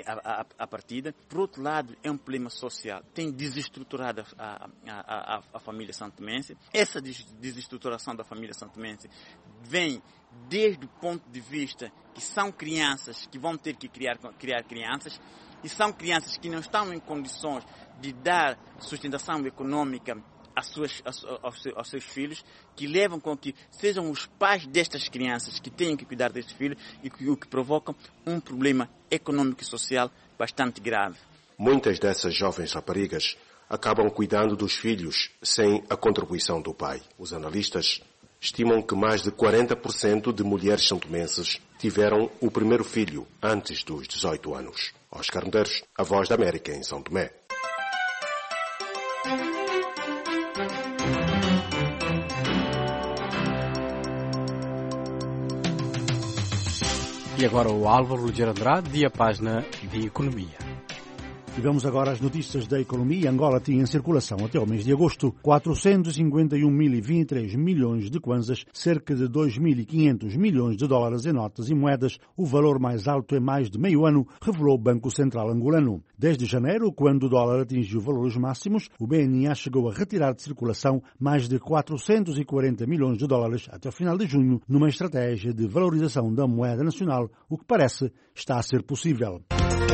a partida. Por outro lado, é um problema social. Tem desestruturado a família santomense. Essa desestruturação da família santomense vem desde o ponto de vista que são crianças que vão ter que criar crianças, e são crianças que não estão em condições de dar sustentação econômica aos seus filhos, que levam com que sejam os pais destas crianças que tenham que cuidar destes filhos, e o que provoca um problema econômico e social bastante grave. Muitas dessas jovens raparigas acabam cuidando dos filhos sem a contribuição do pai. Os analistas estimam que mais de 40% de mulheres santomenses tiveram o primeiro filho antes dos 18 anos. Oscar Medeiros, a Voz da América em São Tomé. E agora o Álvaro Ligeiro Andrade e a página de Economia. E vamos agora às notícias da economia. Angola tinha em circulação até o mês de agosto 451.023 milhões de kwanzas, cerca de 2.500 milhões de dólares em notas e moedas, o valor mais alto em mais de meio ano, revelou o Banco Central angolano. Desde janeiro, quando o dólar atingiu valores máximos, o BNA chegou a retirar de circulação mais de 440 milhões de dólares até o final de junho, numa estratégia de valorização da moeda nacional, o que parece está a ser possível.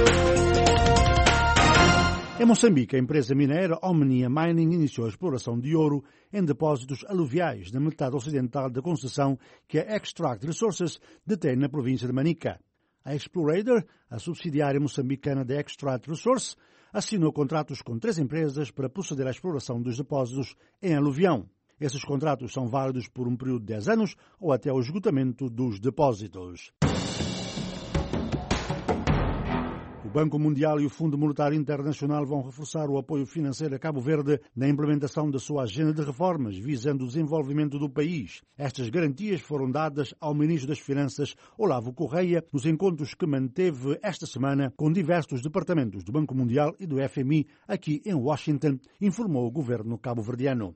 Em Moçambique, a empresa mineira Omnia Mining iniciou a exploração de ouro em depósitos aluviais na metade ocidental da concessão que a Extract Resources detém na província de Manica. A Explorator, a subsidiária moçambicana da Extract Resources, assinou contratos com 3 empresas para proceder à exploração dos depósitos em aluvião. Esses contratos são válidos por um período de 10 anos ou até o esgotamento dos depósitos. O Banco Mundial e o Fundo Monetário Internacional vão reforçar o apoio financeiro a Cabo Verde na implementação da sua agenda de reformas visando o desenvolvimento do país. Estas garantias foram dadas ao Ministro das Finanças, Olavo Correia, nos encontros que manteve esta semana com diversos departamentos do Banco Mundial e do FMI aqui em Washington, informou o governo cabo-verdiano.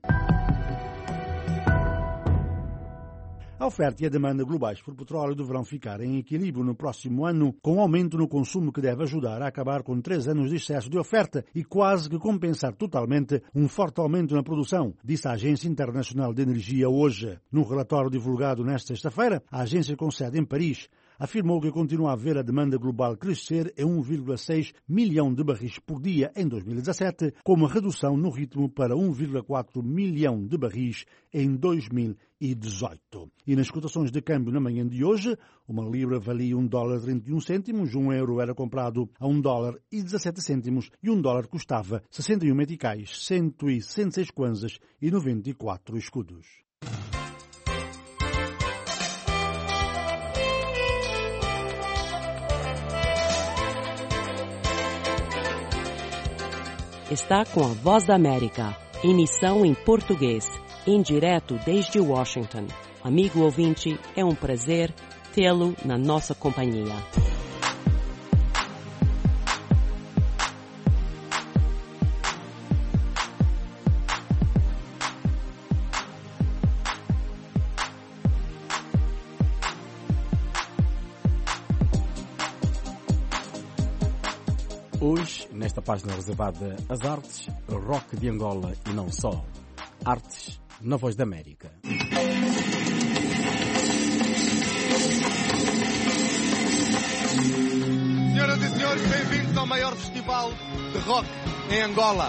A oferta e a demanda globais por petróleo deverão ficar em equilíbrio no próximo ano, com aumento no consumo que deve ajudar a acabar com 3 anos de excesso de oferta e quase que compensar totalmente um forte aumento na produção, disse a Agência Internacional de Energia hoje. Num relatório divulgado nesta sexta-feira, a agência com sede em Paris afirmou que continua a ver a demanda global crescer em 1,6 milhão de barris por dia em 2017, com uma redução no ritmo para 1,4 milhão de barris em 2018. E nas cotações de câmbio na manhã de hoje, uma libra valia $1,31, um euro era comprado a $1,17 e um dólar custava 61 meticais, 106 kwanzas e 94 escudos. Está com a Voz da América, emissão em português, em direto desde Washington. Amigo ouvinte, é um prazer tê-lo na nossa companhia. Hoje, nesta página reservada às artes, rock de Angola e não só. Artes na Voz da América. Senhoras e senhores, bem-vindos ao maior festival de rock em Angola.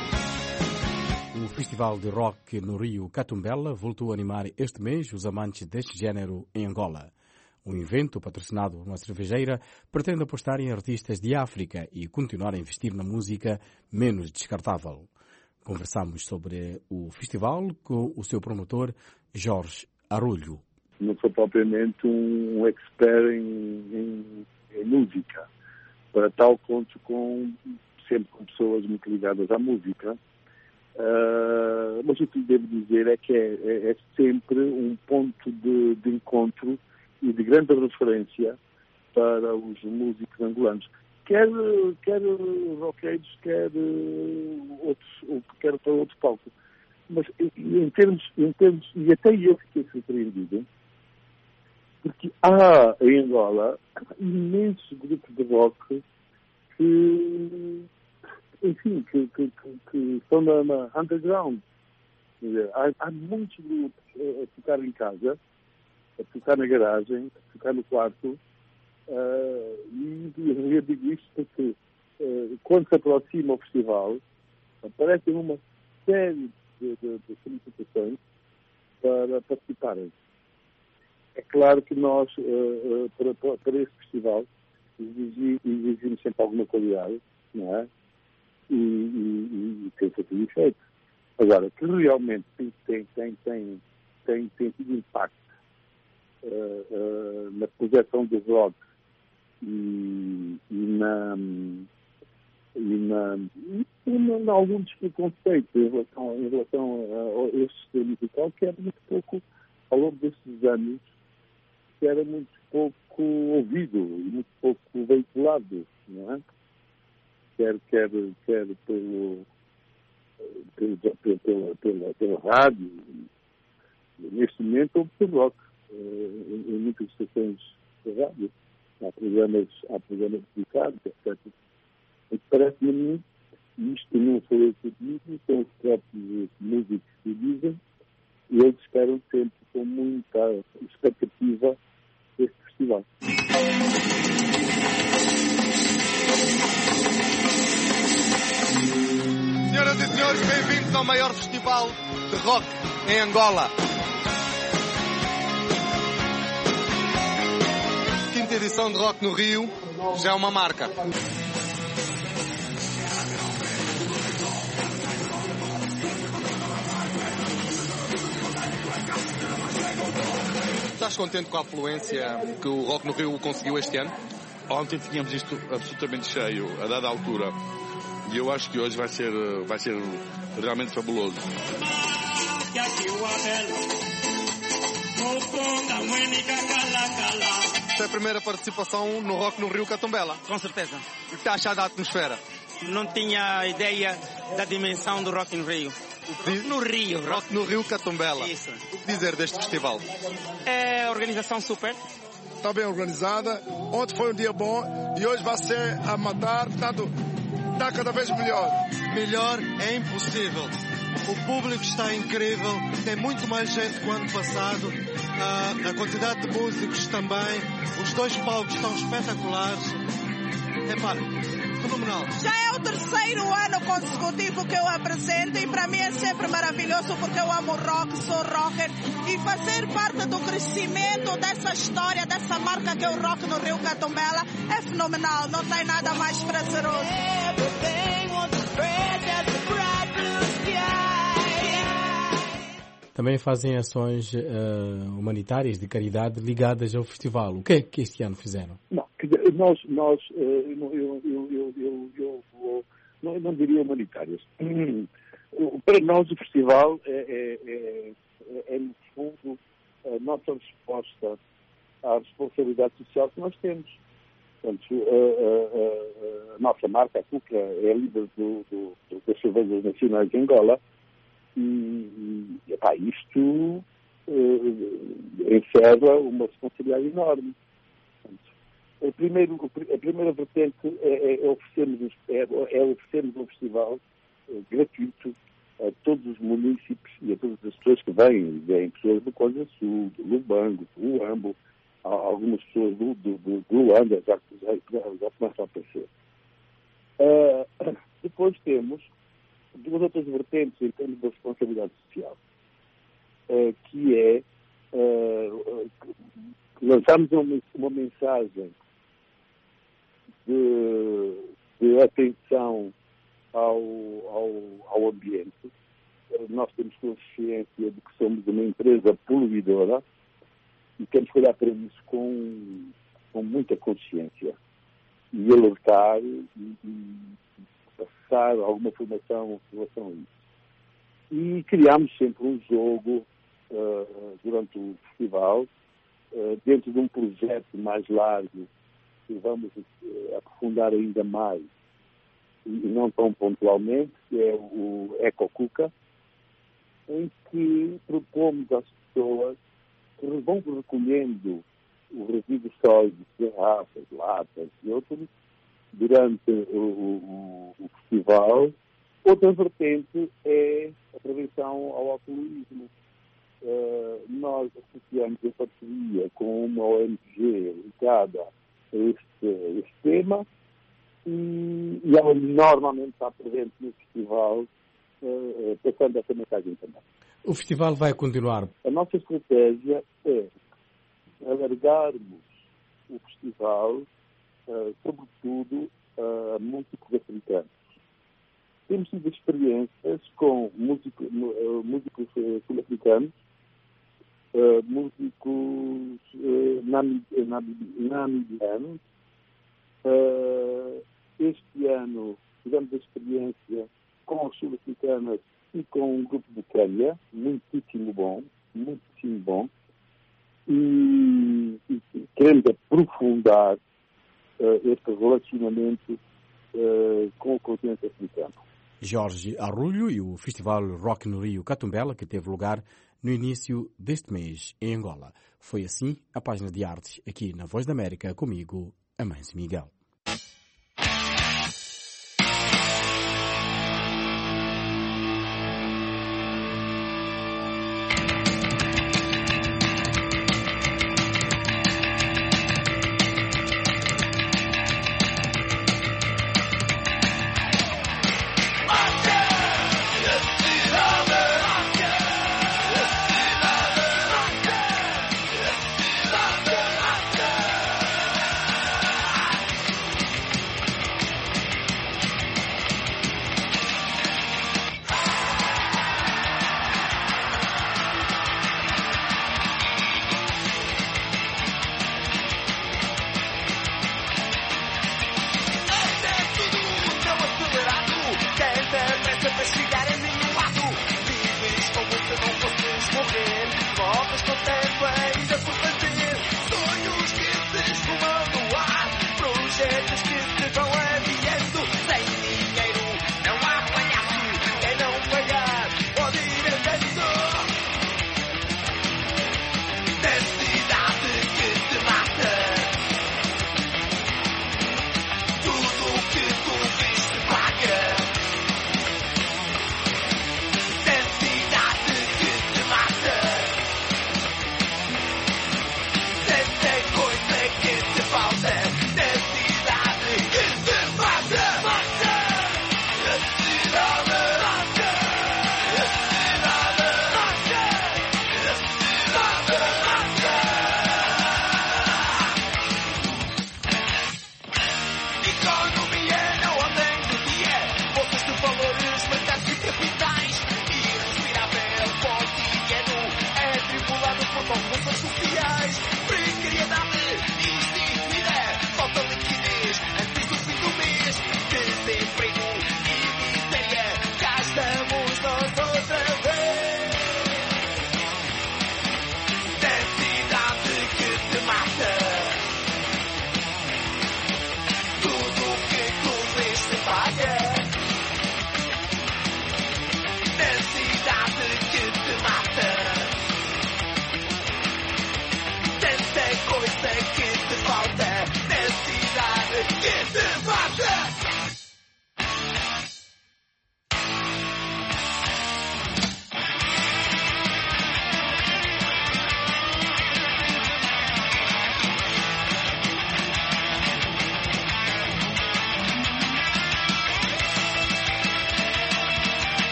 O Festival de Rock no Rio Catumbela voltou a animar este mês os amantes deste género em Angola. Um evento patrocinado por uma cervejeira pretende apostar em artistas de África e continuar a investir na música menos descartável. Conversamos sobre o festival com o seu promotor, Jorge Arulho. Não sou propriamente um expert em música. Para tal, conto sempre com pessoas muito ligadas à música. Mas o que devo dizer é que é sempre um ponto de encontro e de grande referência para os músicos angolanos, quer roqueiros, quer para outro palco. Mas em termos, e até eu fiquei surpreendido, porque há em Angola imensos grupos de rock que estão na underground. Há muitos grupos a tocar em casa, a tocar na garagem, a tocar no quarto, e eu digo isto porque quando se aproxima o festival, aparecem uma série de solicitações para participarem. É claro que nós, para este festival, exigimos sempre alguma qualidade, não é? E tem sido efeito. Agora, que realmente tem tido impacto na projeção do rock e em alguns conceitos em relação a este sistema musical, que era muito pouco, ao longo destes anos, que era muito pouco ouvido e muito pouco veiculado, não é? Quer pela rádio, neste momento, ou pelo rock. Em muitas estações de rádio, há programas dedicados, etc. E parece-me a mim, isto não foi eu que digo, são os próprios músicos que dizem, e eles esperam sempre com muita expectativa este festival. Senhoras e senhores, bem-vindos ao maior festival de rock em Angola. Quinta edição de Rock no Rio já é uma marca. Estás contente com a afluência que o Rock no Rio conseguiu este ano? Ontem tínhamos isto absolutamente cheio, a dada altura. E eu acho que hoje vai ser realmente fabuloso. Esta é a primeira participação no Rock no Rio Catumbela. Com certeza. O que está a achar da atmosfera? Não tinha ideia da dimensão do Rock no Rio. Rock no Rio. Rock no Rio Catumbela. Isso. O que dizer deste festival? É organização super. Está bem organizada. Ontem foi um dia bom e hoje vai ser a matar. Portanto, está cada vez melhor. Melhor é impossível. O público está incrível. Tem muito mais gente que o ano passado. A quantidade de músicos também. Os 2 palcos estão espetaculares. Fenomenal. Já é o 3º ano consecutivo que eu apresento e para mim é sempre maravilhoso porque eu amo rock, sou rocker e fazer parte do crescimento dessa história, dessa marca que é o Rock no Rio Catumbela é fenomenal, não tem nada mais prazeroso. Também fazem ações humanitárias de caridade ligadas ao festival. O que é que este ano fizeram? Eu não diria humanitárias. Para nós o festival é no fundo, a nossa resposta à responsabilidade social que nós temos. Portanto, a nossa marca, a Cuca, é líder das cervejas nacionais de Angola e isto encerra uma responsabilidade enorme. A primeira vertente é oferecermos um festival gratuito a todos os municípios e a todas as pessoas que vêm pessoas do Conde Sul, do Lubango, do Uambo, algumas pessoas do Luanda já começam a aparecer. Depois temos 2 outras vertentes em termos de responsabilidade social, que é lançamos uma mensagem de atenção ao ambiente. Nós temos consciência de que somos uma empresa poluidora e temos que olhar para isso com muita consciência e alertar e passar alguma formação em relação a isso. E criámos sempre um jogo durante o festival, dentro de um projeto mais largo, que vamos aprofundar ainda mais, e não tão pontualmente, que é o Eco Cuca, em que propomos às pessoas que vão recolhendo os resíduos sólidos, garrafas, latas e outros, durante o festival. Outra vertente é a prevenção ao alcoolismo. Nós associamos em parceria com uma ONG ligada a este tema e ela normalmente está presente no festival, passando essa mensagem também. O festival vai continuar? A nossa estratégia é alargarmos o festival, sobretudo a músicos africanos. Temos tido experiências com músicos sul-africanos, músicos namibianos. Este ano tivemos a experiência com os sul-africanos e com um grupo de Quênia, muitíssimo bom, e queremos aprofundar este relacionamento com o continente africano. Jorge Arrulho e o Festival Rock no Rio Catumbela, que teve lugar no início deste mês em Angola. Foi assim a página de artes aqui na Voz da América, comigo, Amâncio Miguel.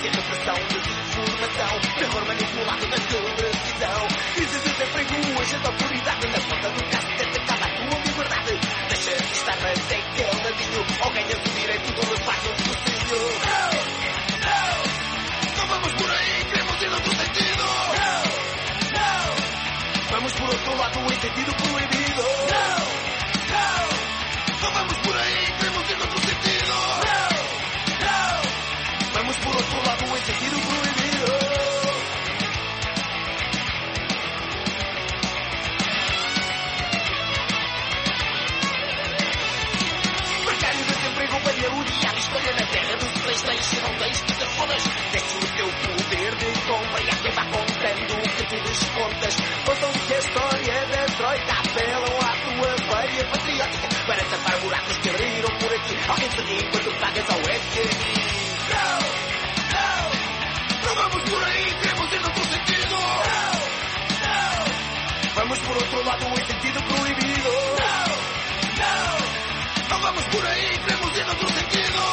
violência, repressão, desinformação, terror manipulado na televisão, crise de desemprego, agenda autoridade na ponta do cacete, acaba a tua liberdade. Deixa de estar naquele nadinho, ou ganhas o direito de levar no focinho. Não vamos por aí, queremos ir noutro sentido. Vamos por outro lado em sentido proibido. Não vamos por aí, queremos ir noutro sentido. Vamos por outro lado em sentido proibido. Precário desemprego, banha odiado, história na terra dos PlayStation, não tens que te fodas. Desce o teu poder de compra e há quem vá contando que tu descontas. Contam que a história da Troika apelam à tua veia patriótica para tapar buracos que abriram por aqui. Alguém te ri quando pagas ao FMI. Não vamos por aí, queremos ir noutro sentido. Vamos por outro lado em sentido proibido. Não vamos por aí, queremos ir noutro sentido.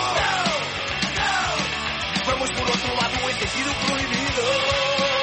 Vamos por outro lado em sentido proibido.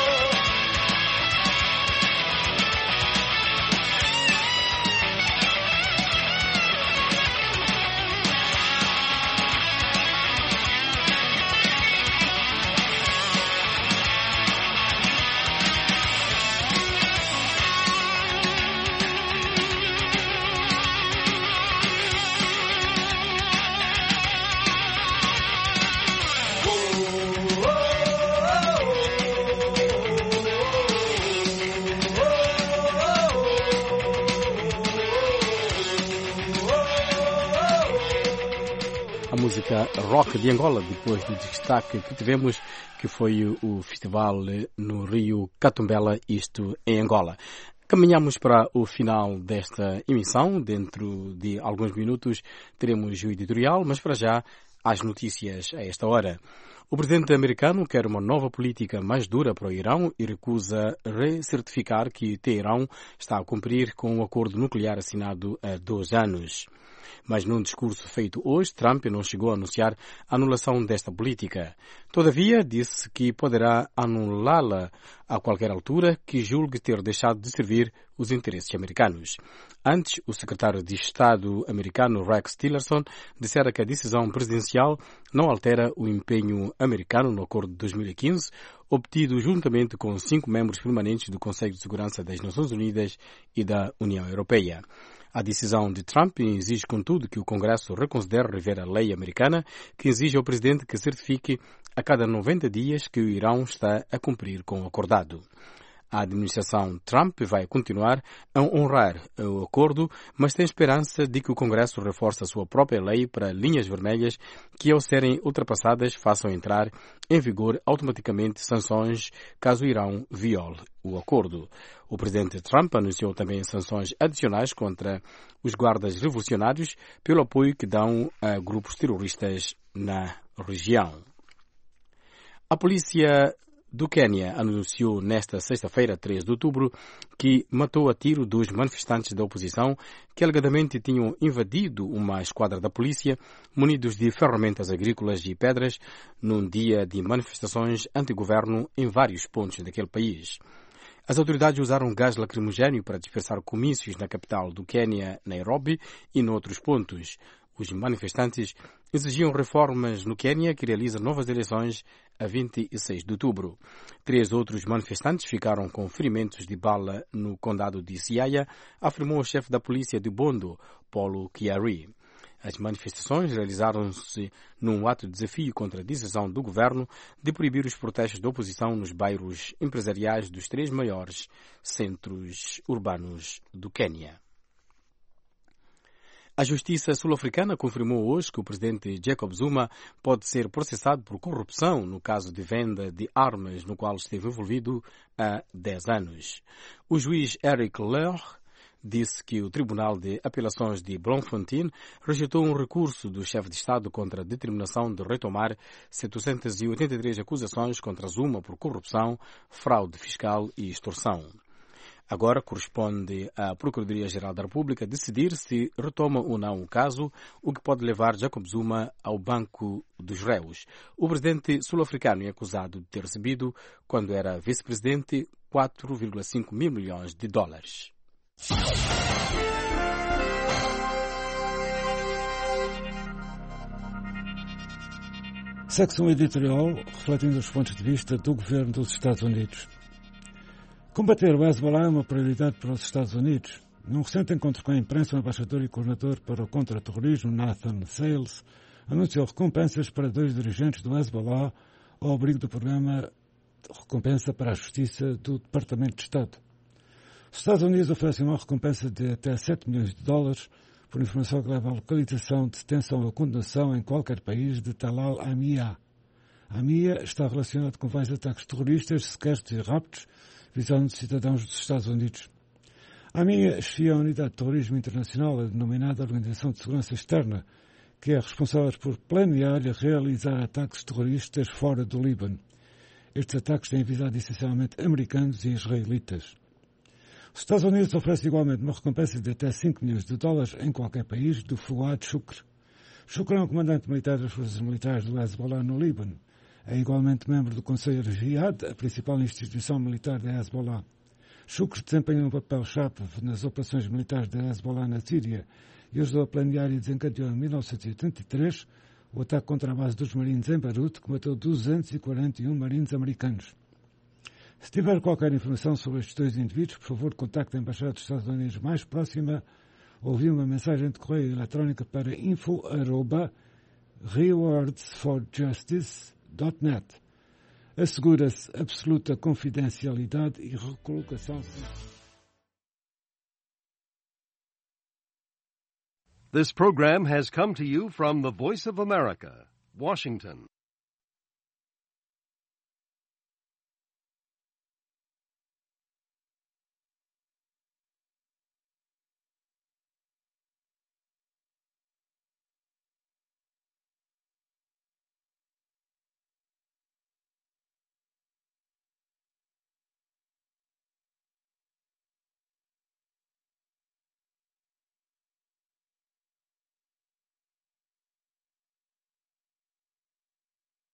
Música rock de Angola, depois do destaque que tivemos, que foi o festival no Rio Catumbela, isto em Angola. Caminhamos para o final desta emissão. Dentro de alguns minutos teremos o editorial, mas para já as notícias a esta hora. O presidente americano quer uma nova política mais dura para o Irão e recusa recertificar que Teherão está a cumprir com o acordo nuclear assinado há 2 anos. Mas num discurso feito hoje, Trump não chegou a anunciar a anulação desta política. Todavia, disse que poderá anulá-la a qualquer altura que julgue ter deixado de servir os interesses americanos. Antes, o secretário de Estado americano Rex Tillerson dissera que a decisão presidencial não altera o empenho americano no acordo de 2015, obtido juntamente com 5 membros permanentes do Conselho de Segurança das Nações Unidas e da União Europeia. A decisão de Trump exige, contudo, que o Congresso reconsidere rever a lei americana que exige ao presidente que certifique a cada 90 dias que o Irão está a cumprir com o acordado. A administração Trump vai continuar a honrar o acordo, mas tem esperança de que o Congresso reforce a sua própria lei para linhas vermelhas que, ao serem ultrapassadas, façam entrar em vigor automaticamente sanções caso o Irão viole o acordo. O presidente Trump anunciou também sanções adicionais contra os guardas revolucionários pelo apoio que dão a grupos terroristas na região. A polícia do Quênia anunciou nesta sexta-feira, 3 de outubro, que matou a tiro 2 manifestantes da oposição que alegadamente tinham invadido uma esquadra da polícia munidos de ferramentas agrícolas e pedras num dia de manifestações anti-governo em vários pontos daquele país. As autoridades usaram gás lacrimogéneo para dispersar comícios na capital do Quênia, Nairobi, e noutros pontos. Os manifestantes exigiam reformas no Quênia, que realiza novas eleições a 26 de outubro. 3 outros manifestantes ficaram com ferimentos de bala no condado de Siaya, afirmou o chefe da polícia de Bondo, Paulo Chiari. As manifestações realizaram-se num ato de desafio contra a decisão do governo de proibir os protestos da oposição nos bairros empresariais dos 3 maiores centros urbanos do Quênia. A Justiça sul-africana confirmou hoje que o presidente Jacob Zuma pode ser processado por corrupção no caso de venda de armas no qual esteve envolvido há 10 anos. O juiz Eric Leur disse que o Tribunal de Apelações de Bloemfontein rejeitou um recurso do chefe de Estado contra a determinação de retomar 783 acusações contra Zuma por corrupção, fraude fiscal e extorsão. Agora corresponde à Procuradoria-Geral da República decidir se retoma ou não o caso, o que pode levar Jacob Zuma ao banco dos réus. O presidente sul-africano é acusado de ter recebido, quando era vice-presidente, 4,5 mil milhões de dólares. Secção editorial refletindo os pontos de vista do governo dos Estados Unidos. Combater o Hezbollah é uma prioridade para os Estados Unidos. Num recente encontro com a imprensa, o embaixador e coordenador para o contra-terrorismo, Nathan Sales, anunciou recompensas para 2 dirigentes do Hezbollah ao abrigo do programa de recompensa para a Justiça do Departamento de Estado. Os Estados Unidos oferecem uma recompensa de até 7 milhões de dólares por informação que leva à localização, detenção ou condenação em qualquer país de Talal Amia. Amia está relacionado com vários ataques terroristas, sequestros e raptos visando cidadãos dos Estados Unidos. A Amia chefia a unidade de terrorismo internacional, a denominada Organização de Segurança Externa, que é responsável por planear e realizar ataques terroristas fora do Líbano. Estes ataques têm visado essencialmente americanos e israelitas. Os Estados Unidos oferecem igualmente uma recompensa de até 5 milhões de dólares em qualquer país do Fuad Shukr. Shukr é um comandante militar das forças militares do Hezbollah no Líbano. É igualmente membro do Conselho de Jihad, a principal instituição militar da Hezbollah. Shukr desempenha um papel-chave nas operações militares da Hezbollah na Síria e ajudou a planear e desencadeou em 1983 o ataque contra a base dos marines em Beirute, que matou 241 marines americanos. Se tiver qualquer informação sobre estes 2 indivíduos, por favor, contacte a Embaixada dos Estados Unidos mais próxima ou envie uma mensagem de correio eletrónica para info@rewardsforjustice.net. Assegura-se absoluta confidencialidade e recolocação. This program has come to you from the Voice of America, Washington.